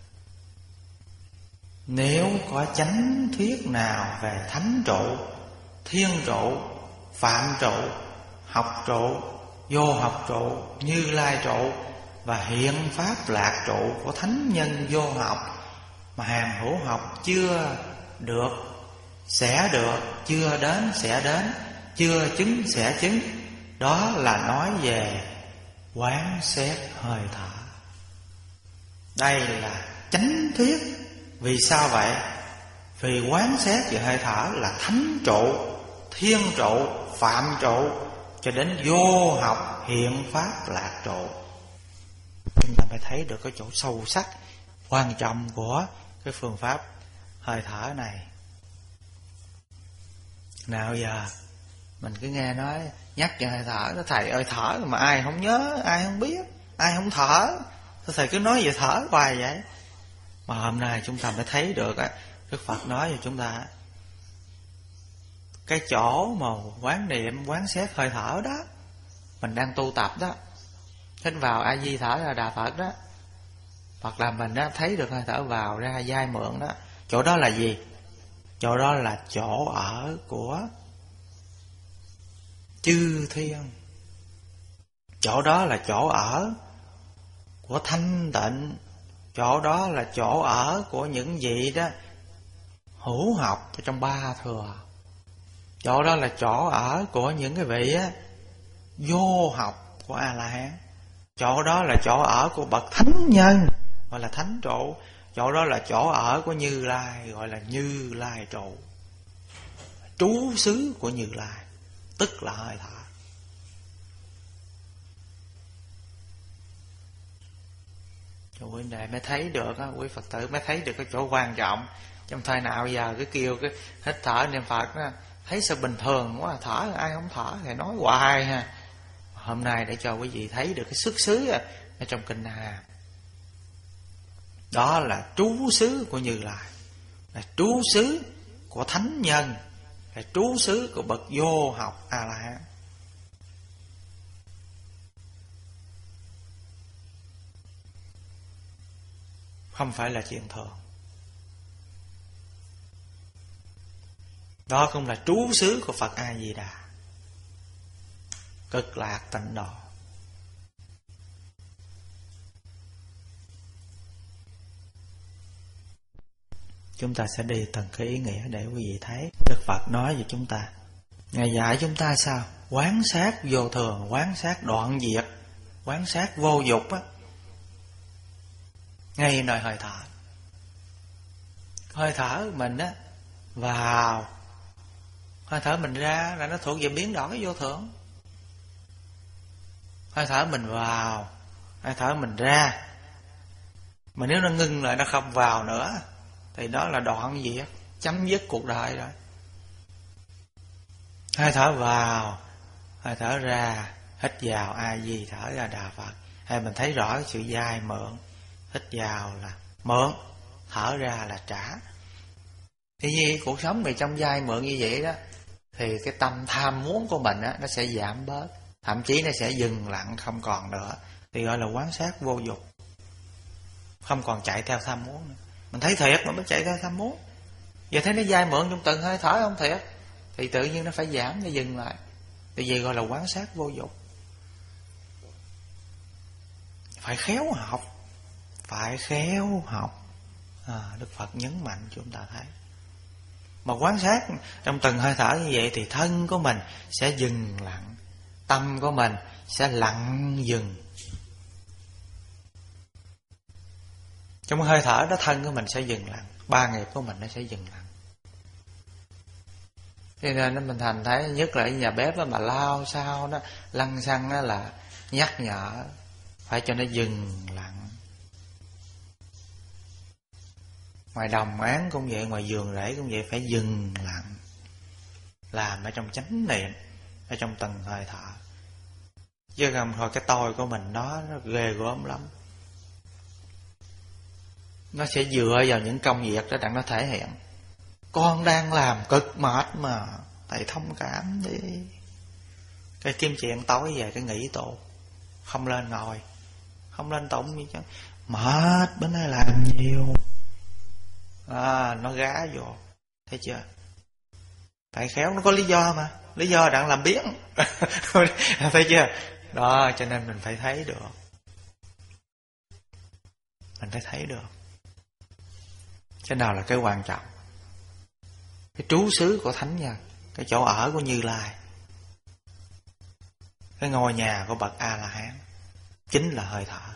Nếu có chánh thuyết nào về thánh trụ, thiên trụ, phạm trụ, học trụ, vô học trụ, Như Lai trụ và hiện pháp lạc trụ của thánh nhân vô học mà hàng hữu học chưa được, sẽ được, chưa đến, sẽ đến, chưa chứng, sẽ chứng, đó là nói về quán xét hơi thở. Đây là chánh thuyết. Vì sao vậy? Vì quán xét về hơi thở là thánh trụ, thiên trụ, phạm trụ, cho đến vô học hiện pháp lạc trụ. Chúng ta phải thấy được cái chỗ sâu sắc quan trọng của cái phương pháp hơi thở này. Nào giờ mình cứ nghe nói nhắc về hơi thở, nó thầy ơi thở mà ai không nhớ, ai không biết, ai không thở, thầy cứ nói về thở hoài vậy. Mà hôm nay chúng ta mới thấy được á, Đức Phật nói cho chúng ta cái chỗ mà quán niệm, quán xét hơi thở đó, mình đang tu tập đó, hít vào A Di thở ra Đà Phật đó, hoặc là mình đó thấy được hơi thở vào ra dai mượn đó. Chỗ đó là gì? Chỗ đó là chỗ ở của chư thiên. Chỗ đó là chỗ ở của thanh tịnh. Chỗ đó là chỗ ở của những vị đó hữu học trong ba thừa. Chỗ đó là chỗ ở của những cái vị á, vô học của A-la-hán. Chỗ đó là chỗ ở của bậc thánh nhân, gọi là thánh trụ. Chỗ đó là chỗ ở của Như Lai, gọi là Như Lai trụ. Trú xứ của Như Lai, tức là hơi thở. Quý đệ mới thấy được á, quý Phật tử mới thấy được cái chỗ quan trọng. Trong thời nào giờ cái kêu cái hít thở niệm Phật á, thấy sao bình thường quá, thở ai không thở thì nói hoài ha. Hôm nay để cho quý vị thấy được cái xuất xứ ở trong kinh Hà. Đó là trú xứ của Như Lai, là trú xứ của thánh nhân, là trú xứ của bậc vô học A-la-hán. Không phải là chuyện thường. Đó cũng là trú xứ của Phật A-di-đà, Cực Lạc Tịnh Độ. Chúng ta sẽ đi từng cái ý nghĩa để quý vị thấy Đức Phật nói về chúng ta. Ngài dạy chúng ta sao? Quán sát vô thường, quán sát đoạn diệt, quán sát vô dục á, ngay nơi hơi thở. Hơi thở mình á vào, hơi thở mình ra là nó thuộc về biến đổi vô thường. Hơi thở mình vào, hơi thở mình ra. Mà nếu nó ngưng lại, nó không vào nữa, thì đó là đoạn diệt. chấm dứt cuộc đời rồi. Hơi thở vào, hơi thở ra, hít vào A Di, thở ra Đà Phật. Hay mình thấy rõ cái sự dai mượn. Hít vào là mượn, thở ra là trả. Thì vì cuộc sống này trong dai mượn như vậy đó, thì cái tâm tham muốn của mình á, nó sẽ giảm bớt, thậm chí nó sẽ dừng lặng, không còn nữa. Thì gọi là quán sát vô dục, không còn chạy theo tham muốn nữa. Mình thấy thiệt mà mới chạy theo tham muốn. Giờ thấy nó dai mượn trong từng hơi thở không thiệt, thì tự nhiên nó phải giảm, nó dừng lại. Thì vậy gọi là quán sát vô dục. Phải khéo học, phải khéo học. Đức Phật nhấn mạnh chúng ta thấy. Mà quán sát trong từng hơi thở như vậy thì thân của mình sẽ dừng lặng, tâm của mình sẽ lặng dừng. Trong hơi thở đó thân của mình sẽ dừng lặng, ba nghiệp của mình nó sẽ dừng lặng. Cho nên mình thành thấy, nhất là ở nhà bếp đó mà lao sao đó, lăn xăng đó là nhắc nhở phải cho nó dừng lặng. Ngoài đồng án cũng vậy, ngoài vườn rễ cũng vậy, phải dừng lặng. Làm ở trong chánh niệm, ở trong từng hơi thở. Chứ không thôi cái tôi của mình nó ghê gớm lắm. Nó sẽ dựa vào những công việc đó đặng nó thể hiện. Con đang làm cực mệt mà, thầy thông cảm đi. Cái kim chuyện tối về cái nghỉ tụ, không lên ngồi, không lên tụng gì chứ. Mệt, bữa nay làm nhiều. Nó gá vô. Thấy chưa? Phải khéo, nó có lý do mà. Lý do đặng làm biến. Thấy chưa? Đó, cho nên mình phải thấy được. Mình phải thấy được. Cái nào là cái quan trọng? Cái trú xứ của Thánh Nhân, cái chỗ ở của Như Lai, cái ngôi nhà của bậc A-la-hán chính là hơi thở.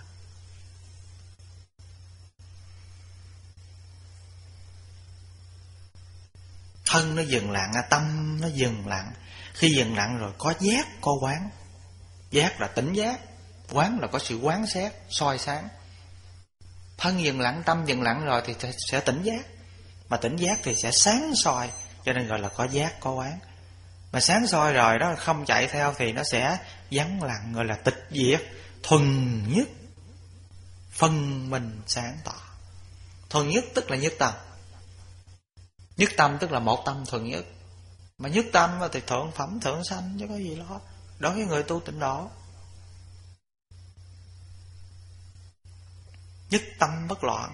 Thân nó dừng lặng, tâm nó dừng lặng. Khi dừng lặng rồi có giác, có quán. Giác là tỉnh giác, quán là có sự quán xét, soi sáng. Thân dừng lặng, tâm dừng lặng rồi thì sẽ tỉnh giác. Mà tỉnh giác thì sẽ sáng soi, cho nên gọi là có giác, có quán. Mà sáng soi rồi đó, không chạy theo thì nó sẽ vắng lặng, gọi là tịch diệt, thuần nhất, phân minh sáng tỏ. Thuần nhất tức là nhất tâm. Nhất tâm tức là một tâm thuần nhất. Mà nhất tâm thì thượng phẩm thượng sanh chứ có gì lo. Đối với người tu tịnh độ, nhất tâm bất loạn.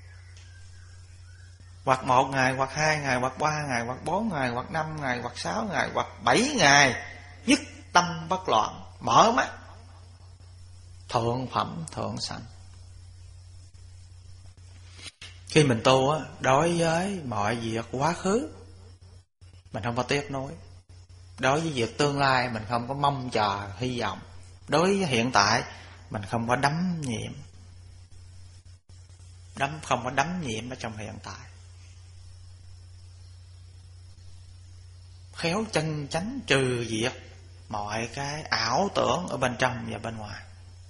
Hoặc 1 ngày, hoặc 2 ngày, hoặc 3 ngày, hoặc 4 ngày, hoặc 5 ngày, hoặc 6 ngày, hoặc 7 ngày, nhất tâm bất loạn, mở mắt, thượng phẩm thượng sanh. Khi mình tu á, đối với mọi việc quá khứ mình không có tiếc nuối. Đối với việc tương lai mình không có mong chờ, hy vọng. Đối với hiện tại mình không có đắm nhiễm. Không có đắm nhiễm ở trong hiện tại. Khéo chân chánh trừ diệt mọi cái ảo tưởng ở bên trong và bên ngoài.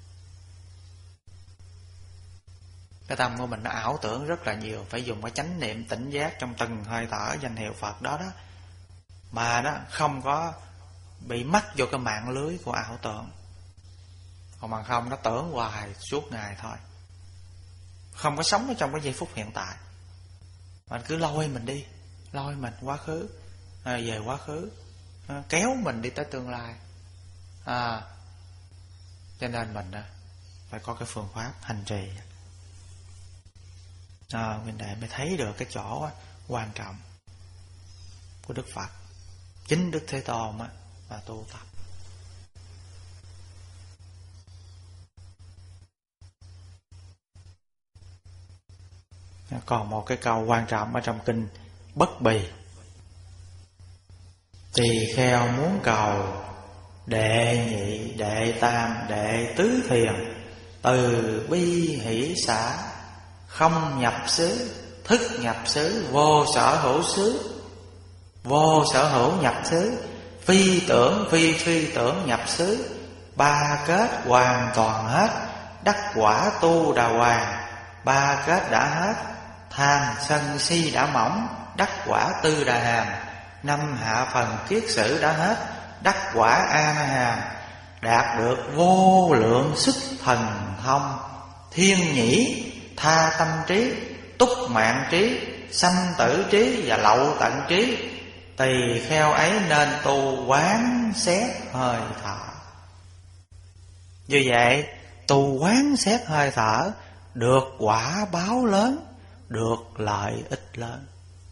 Cái tâm của mình nó ảo tưởng rất là nhiều. Phải dùng cái chánh niệm tỉnh giác trong từng hơi thở danh hiệu Phật đó đó, mà nó không có bị mắc vô cái mạng lưới của ảo tưởng. Còn bằng không nó tưởng hoài suốt ngày thôi, không có sống ở trong cái giây phút hiện tại. Mình cứ lôi mình đi, lôi mình quá khứ, về quá khứ, kéo mình đi tới tương lai. Cho nên mình phải có cái phương pháp hành trì. Mình để mới thấy được cái chỗ quan trọng của Đức Phật, chính Đức Thế Tôn mà tu tập. Còn một cái câu quan trọng ở trong kinh Bất Bì: tỳ kheo muốn cầu đệ nhị, đệ tam, đệ tứ thiền, từ bi hỷ xả, không nhập xứ, thức nhập xứ, vô sở hữu xứ, vô sở hữu nhập xứ, phi tưởng phi phi tưởng nhập xứ, ba kết hoàn toàn hết, đắc quả tu đà hoàng, ba kết đã hết, tham sân si đã mỏng, đắc quả Tư Đà Hàm. Năm hạ phần kiết sử đã hết, đắc quả A Na Hàm. Đạt được vô lượng sức thần thông, thiên nhĩ tha tâm trí, túc mạng trí, sanh tử trí và lậu tận trí. Tỳ kheo ấy nên tu quán xét hơi thở. Như vậy tu quán xét hơi thở được quả báo lớn, được lợi ích lớn.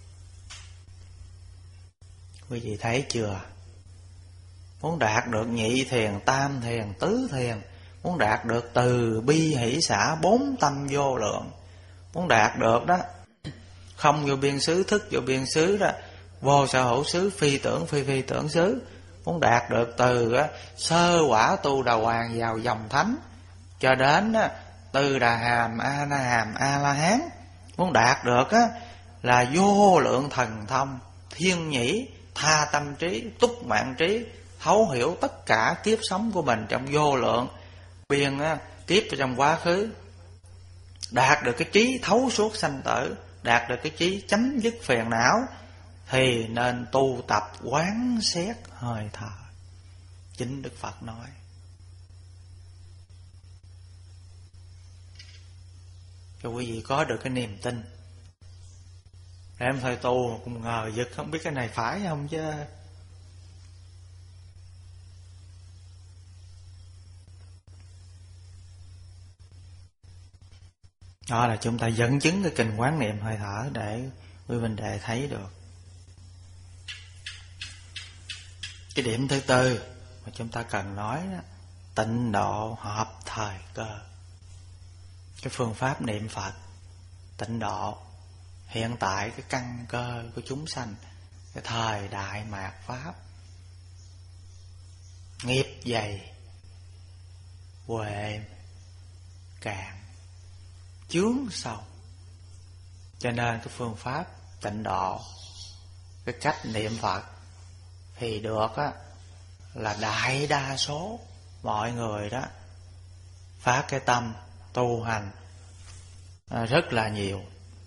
Quý vị thấy chưa? Muốn đạt được nhị thiền, tam thiền, tứ thiền, muốn đạt được từ bi hỷ xả 4 tâm vô lượng, muốn đạt được đó không vô biên xứ, thức vô biên xứ đó, vô sở hữu xứ, phi tưởng phi phi tưởng xứ, muốn đạt được từ sơ quả tu đà hoàng vào dòng thánh cho đến Tư Đà Hàm, A Na Hàm, A La Hán, muốn đạt được là vô lượng thần thông, thiên nhĩ tha tâm trí, túc mạng trí, thấu hiểu tất cả kiếp sống của mình trong vô lượng biên kiếp trong quá khứ, đạt được cái trí thấu suốt sanh tử, đạt được cái trí chấm dứt phiền não, thì nên tu tập quán xét hơi thở. Chính Đức Phật nói. Cho quý vị có được cái niềm tin. Em thời tu cũng ngờ vực, không biết cái này phải không chứ. Đó là chúng ta dẫn chứng cái kinh quán niệm hơi thở để quý huynh đệ thấy được. Cái điểm thứ tư mà chúng ta cần nói đó, tịnh độ hợp thời cơ. Cái phương pháp niệm Phật tịnh độ hiện tại cái căn cơ của chúng sanh, cái thời đại mạt pháp, nghiệp dày, huệ cạn, chướng sâu. Cho nên cái phương pháp tịnh độ, cái cách niệm Phật thì được là đại đa số mọi người đó phát cái tâm tu hành rất là nhiều.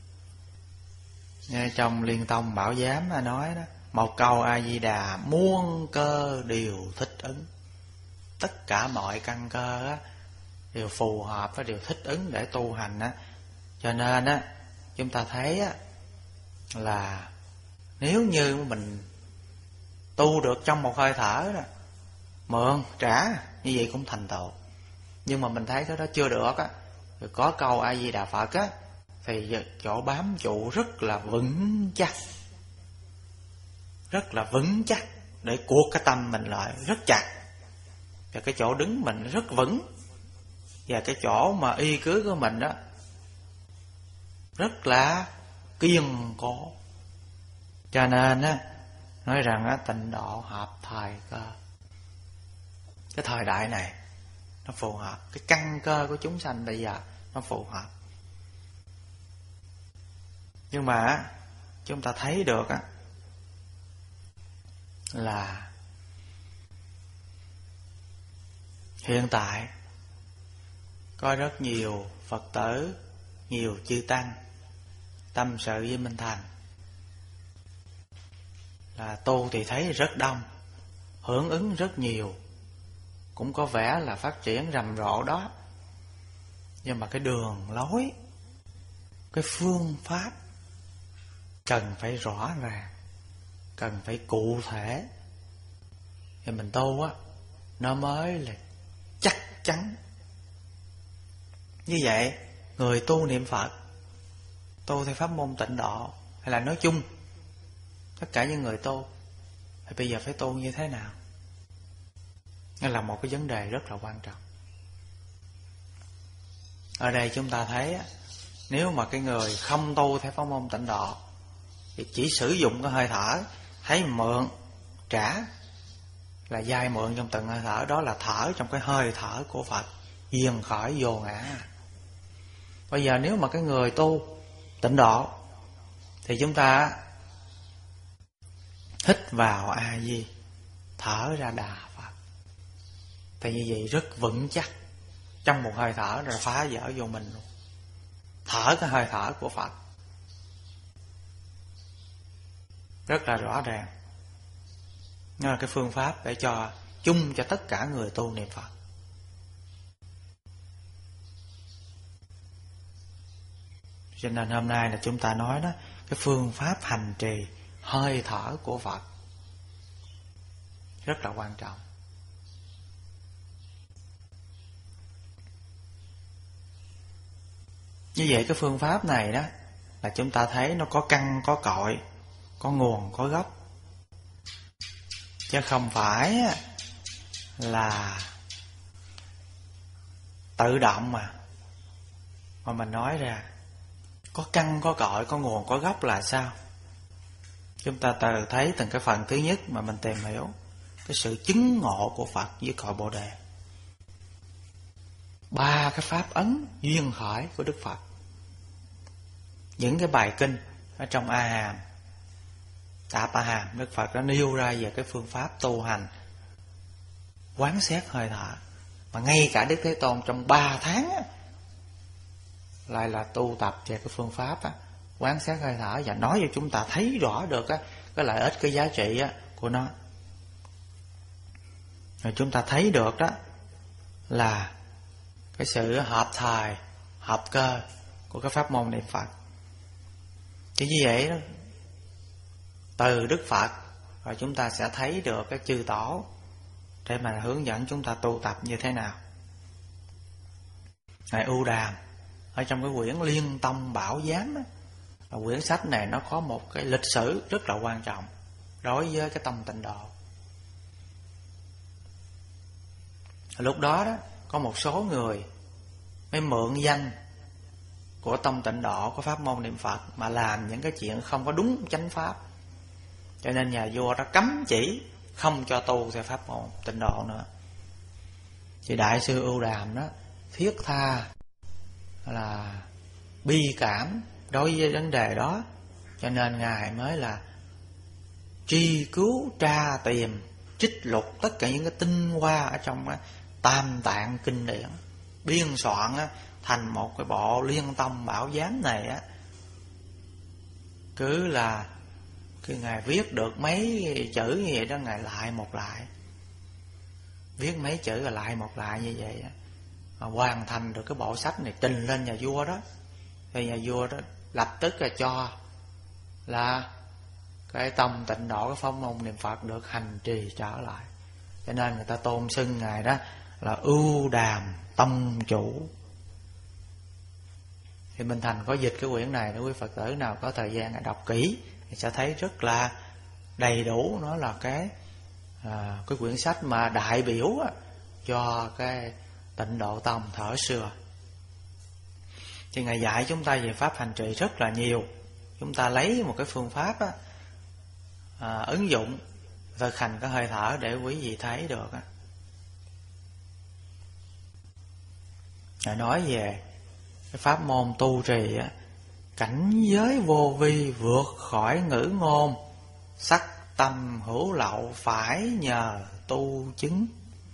Nghe trong Liên Tông Bảo Giám nói đó, một câu A Di Đà muôn cơ đều thích ứng. Tất cả mọi căn cơ đều phù hợp và đều thích ứng để tu hành. Cho nên chúng ta thấy là nếu như mình tu được trong một hơi thở đó, mượn trả như vậy cũng thành tựu. Nhưng mà mình thấy cái đó chưa được rồi có câu A Di Đà Phật thì chỗ bám trụ rất là vững chắc, rất là vững chắc, để cuột cái tâm mình lại rất chặt, và cái chỗ đứng mình rất vững, và cái chỗ mà y cứ của mình đó rất là kiên cố. Cho nên nói rằng tịnh độ hợp thời cơ. Cái thời đại này nó phù hợp, cái căn cơ của chúng sanh bây giờ nó phù hợp. Nhưng mà chúng ta thấy được là hiện tại có rất nhiều Phật tử, nhiều chư tăng tâm sự với Minh Thành là tu thì thấy rất đông, hưởng ứng rất nhiều, cũng có vẻ là phát triển rầm rộ đó. Nhưng mà cái đường lối, cái phương pháp cần phải rõ ràng, cần phải cụ thể, thì mình tu nó mới là chắc chắn. Như vậy người tu niệm Phật, tu theo pháp môn tịnh độ, hay là nói chung tất cả những người tu, thì bây giờ phải tu như thế nào? Đó là một cái vấn đề rất là quan trọng. Ở đây chúng ta thấy nếu mà cái người không tu theo pháp môn tịnh độ thì chỉ sử dụng cái hơi thở, thấy mượn trả là vay mượn trong từng hơi thở, đó là thở trong cái hơi thở của Phật, diền khỏi vô ngã. Bây giờ nếu mà cái người tu tịnh độ thì chúng ta hít vào A Di, thở ra Đà Phật, thì như vậy rất vững chắc. Trong một hơi thở rồi phá vỡ vô mình luôn. Thở cái hơi thở của Phật. rất là rõ ràng. Nó là cái phương pháp để cho chung cho tất cả người tu niệm Phật. Cho nên hôm nay là chúng ta nói đó, cái phương pháp hành trì hơi thở của Phật rất là quan trọng. Như vậy cái phương pháp này đó là chúng ta thấy nó có căn, có cội, có nguồn, có gốc. Chứ không phải là tự động mà mình nói ra. Có căn, có cội, có nguồn, có gốc là sao? Chúng ta thấy từng cái phần thứ nhất mà mình tìm hiểu cái sự chứng ngộ của Phật với cội Bồ Đề. 3 cái pháp ấn duyên khởi của Đức Phật. Những cái bài kinh ở trong A Hàm, Tạp A Hàm, Đức Phật đã nêu ra về cái phương pháp tu hành quán xét hơi thở. Mà ngay cả Đức Thế Tôn trong 3 tháng á, lại là tu tập về cái phương pháp á, quán xét hơi thở, và nói cho chúng ta thấy rõ được á, cái lợi ích, cái giá trị á, của nó. Rồi chúng ta thấy được đó là cái sự hợp thời, hợp cơ của cái pháp môn niệm Phật. Chỉ như vậy đó, từ Đức Phật rồi chúng ta sẽ thấy được cái chư tổ để mà hướng dẫn chúng ta tu tập như thế nào. Ngài Ưu Đàm ở trong cái quyển Liên Tông Bảo Giám á, quyển sách này nó có một cái lịch sử rất là quan trọng đối với cái tông Tịnh Độ. Lúc đó đó có một số người mới mượn danh của tông Tịnh Độ, của pháp môn niệm Phật mà làm những cái chuyện không có đúng chánh pháp. Cho nên nhà vua đã cấm chỉ không cho tu theo pháp môn Tịnh Độ nữa. Thì Đại sư Ưu Đàm đó thiết tha là bi cảm đối với vấn đề đó, cho nên Ngài mới là truy cứu, tra tìm, trích lục tất cả những cái tinh hoa ở trong Tam Tạng kinh điển, biên soạn thành một cái bộ Liên Tông Bảo Giám này á. Cứ là khi Ngài viết được mấy chữ như vậy đó, Ngài lại một lại, viết mấy chữ rồi lại một lại như vậy á, hoàn thành được cái bộ sách này trình lên nhà vua đó. Thì nhà vua đó lập tức là cho là cái tông Tịnh Độ, cái pháp môn niệm Phật được hành trì trở lại. Cho nên người ta tôn xưng Ngài đó là Ưu Đàm Tông Chủ. Thì Minh Thành có dịch cái quyển này để quý Phật tử nào có thời gian đọc kỹ thì sẽ thấy rất là đầy đủ. Nó là cái quyển sách mà đại biểu cho cái Tịnh Độ Tông thời xưa. Thì Ngài dạy chúng ta về pháp hành trì rất là nhiều. Chúng ta lấy một cái phương pháp ứng dụng thực hành cái hơi thở để quý vị thấy được. Ngài nói về cái pháp môn tu trì cảnh giới vô vi vượt khỏi ngữ ngôn, sắc tâm hữu lậu phải nhờ tu chứng.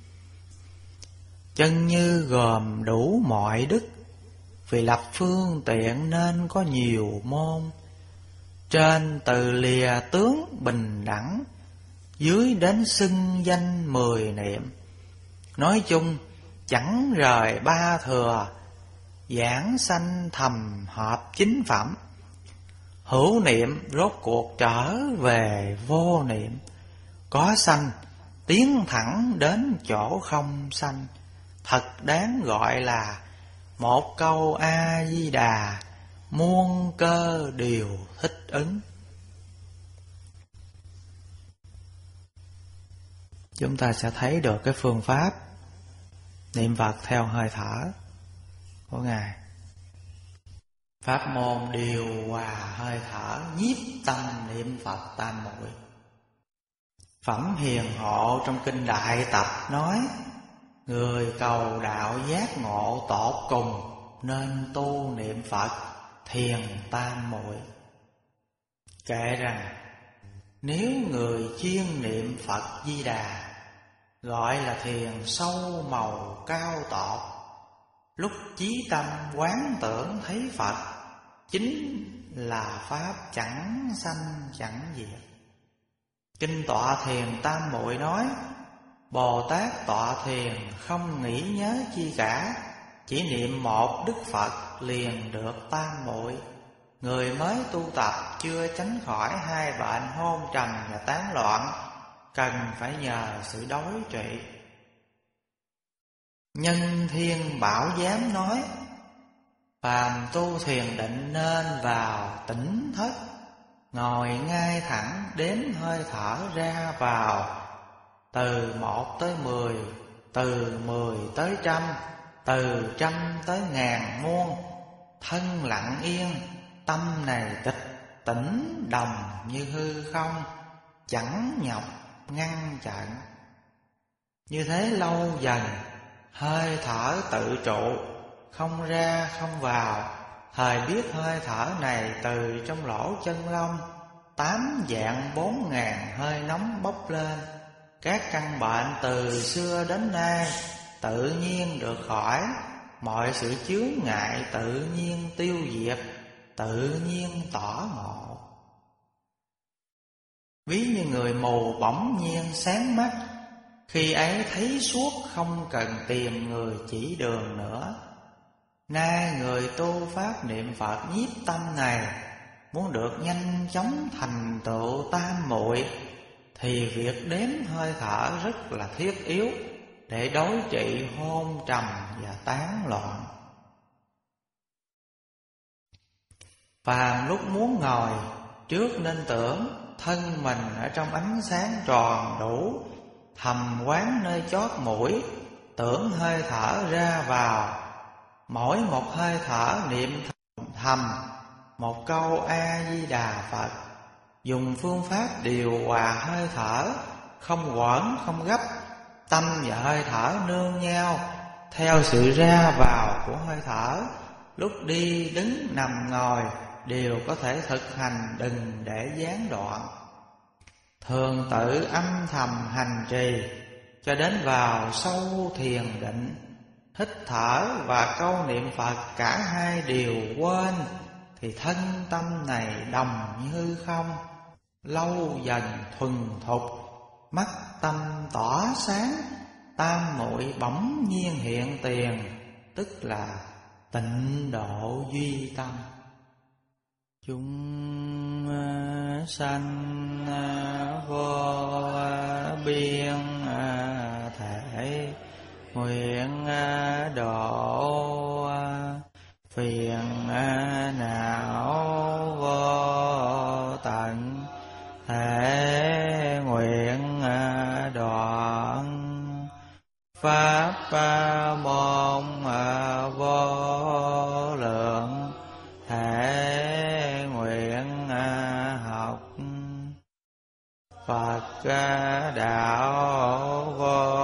Chân như gồm đủ mọi đức, vì lập phương tiện nên có nhiều môn. Trên từ lìa tướng bình đẳng, dưới đến xưng danh 10 niệm. Nói chung chẳng rời 3 thừa, giảng sanh thầm hợp chính phẩm. Hữu niệm rốt cuộc trở về vô niệm, có sanh tiến thẳng đến chỗ không sanh. Thật đáng gọi là một câu A Di Đà, muôn cơ đều thích ứng. Chúng ta sẽ thấy được cái phương pháp niệm Phật theo hơi thở của Ngài. Pháp môn điều hòa hơi thở, nhiếp tâm niệm Phật tam muội. Phẩm Hiền Hộ trong kinh Đại Tập nói: người cầu đạo giác ngộ tột cùng nên tu niệm Phật thiền tam muội. Kể rằng nếu người chuyên niệm Phật Di Đà, gọi là thiền sâu màu cao tột, lúc chí tâm quán tưởng thấy Phật, chính là pháp chẳng sanh chẳng diệt. Kinh Tọa Thiền Tam Muội nói: Bồ Tát tọa thiền không nghĩ nhớ chi cả, chỉ niệm một Đức Phật liền được tam muội. Người mới tu tập chưa tránh khỏi hai bệnh hôn trầm và tán loạn, cần phải nhờ sự đối trị. Nhân Thiên Bảo Giám nói: phàm tu thiền định nên vào tỉnh thất, ngồi ngay thẳng đếm hơi thở ra vào, từ 1 tới 10, từ 10 tới 100, từ 100 tới 1000 muôn. Thân lặng yên, tâm này tịch tỉnh đồng như hư không, chẳng nhọc ngăn chặn. Như thế lâu dần, hơi thở tự trụ, không ra không vào. Thời biết hơi thở này từ trong lỗ chân lông, 8 vạn 4000 hơi nóng bốc lên. Các căn bệnh từ xưa đến nay tự nhiên được khỏi, mọi sự chướng ngại tự nhiên tiêu diệt, tự nhiên tỏ ngộ. Ví như người mù bỗng nhiên sáng mắt, khi ấy thấy suốt không cần tìm người chỉ đường nữa. Nay người tu pháp niệm Phật nhiếp tâm này, muốn được nhanh chóng thành tựu tam muội, thì việc đếm hơi thở rất là thiết yếu để đối trị hôn trầm và tán loạn. Phàm lúc muốn ngồi, trước nên tưởng thân mình ở trong ánh sáng tròn đủ, thầm quán nơi chót mũi, tưởng hơi thở ra vào. Mỗi một hơi thở niệm thầm một câu A Di Đà Phật, dùng phương pháp điều hòa hơi thở, không quẩn không gấp, tâm và hơi thở nương nhau theo sự ra vào của hơi thở. Lúc đi đứng nằm ngồi đều có thể thực hành, đừng để gián đoạn. Thường tự âm thầm hành trì cho đến vào sâu thiền định, hít thở và câu niệm Phật cả hai đều quên, thì thân tâm này đồng như hư không. Lâu dần thuần thục, mắt tâm tỏa sáng, tam muội bỗng nhiên hiện tiền, tức là tịnh độ duy tâm. Chúng sanh vô biên thể, nguyện độ phiền não vô tận, thể nguyện đoạn pháp môn vô lượng, thể nguyện học Phật đạo vô